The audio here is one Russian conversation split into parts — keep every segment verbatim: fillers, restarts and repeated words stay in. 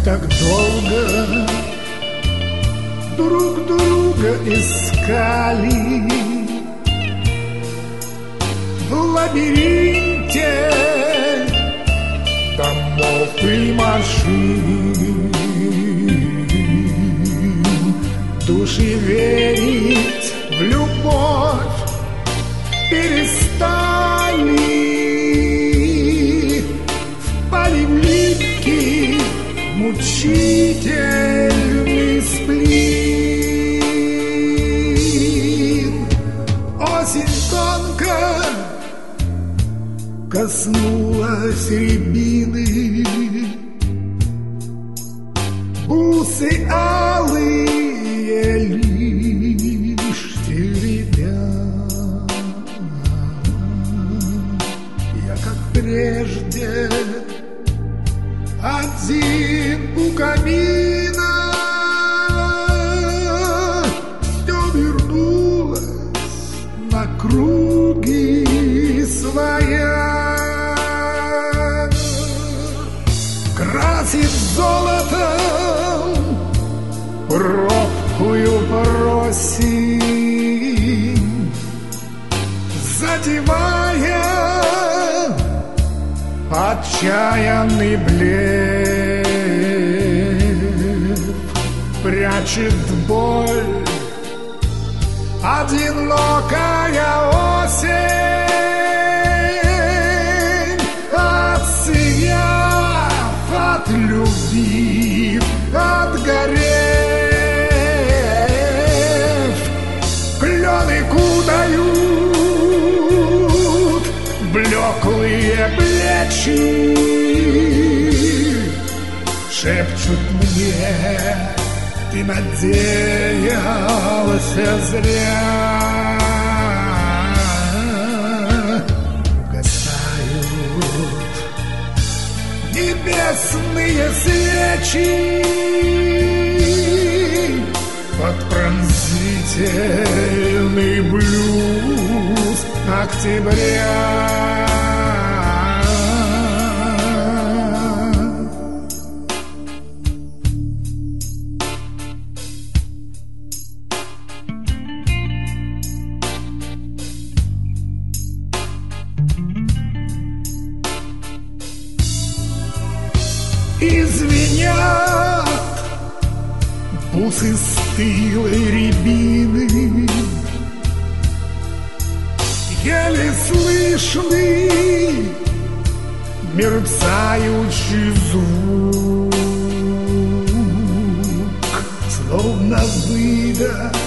так долго друг друга искали в лабиринте домов и машин. Души верить в любовь перестали, впали в липкий мучительный сплин. Осень тонко коснулась рябины, бусы алые лишь теребят. Я, как прежде, один у камина, все вернулось на круги своя. Красит золотом робкую просень, затевая отчаянный блеф, прячет боль одинокая осень, отсияв, отлюбив, отгорев. Клены кутают блеклые плечи, шепчут мне: ты надеялся зря. Угасают небесные свечи под пронзительный блюз октября. Извинят бусы стылой рябины, еле слышный мерцающий звук, словно выдох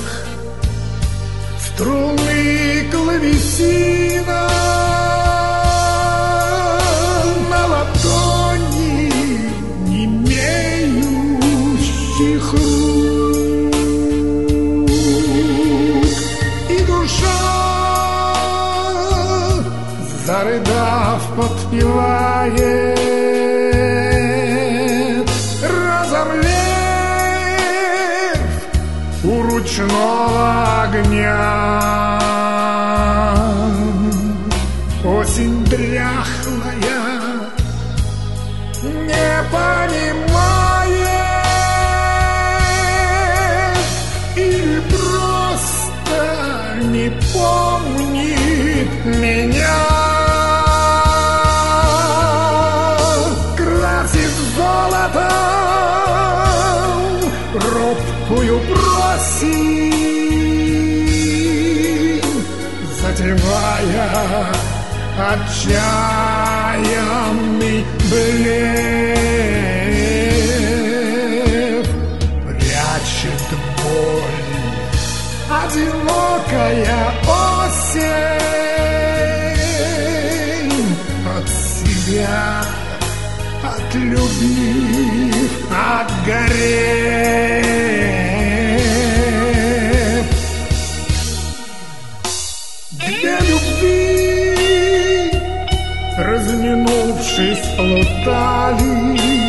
струны клавесина на ладони немеющих рук. И душа, зарыдав, подпевает, разомлев у ручного огня. Осень дряхлая не понимает или просто не помнит меня. Красит золотом робкую просень, затевая отчаянный блеф, прячет боль одинокая осень, от себя отлюбив, отгорев. Две любви, разминувшись, плутали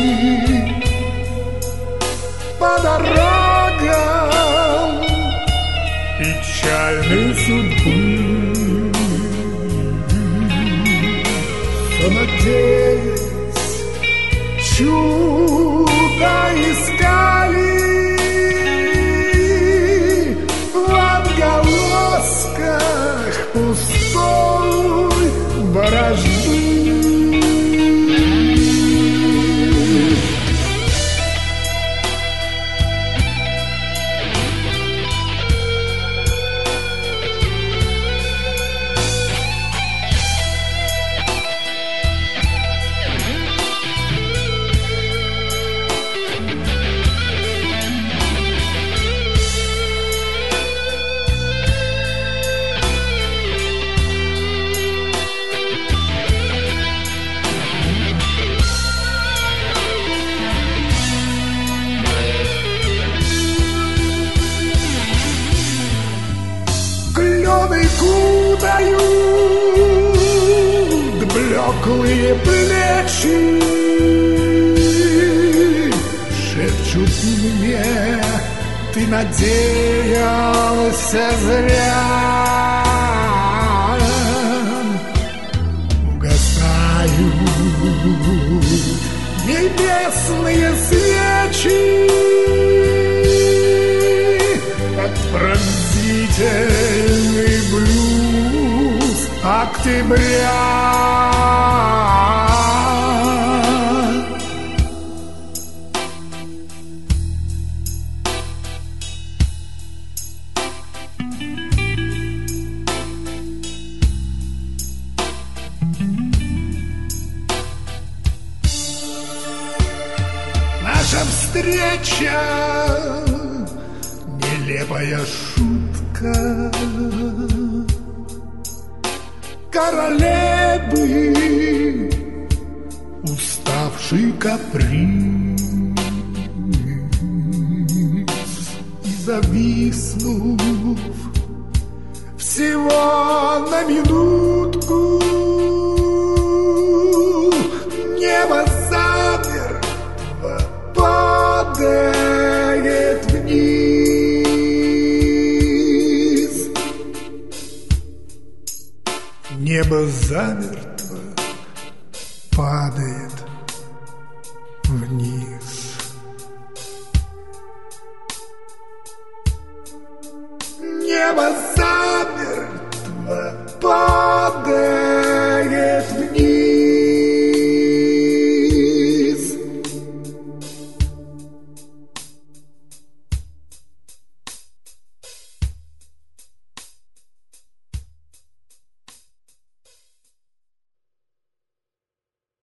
по дорогам печальной судьбы. Все надеясь чудо выпуклые плечи шепчут мне: ты надеялся зря. Угасают небесные свечи под пронзительный блюз октября. Наша встреча — нелепая шутка королевы, уставший каприз. И зависнув всего на минутку, небо замертво падает вниз. Небо замертво падает вниз. Небо замертво падает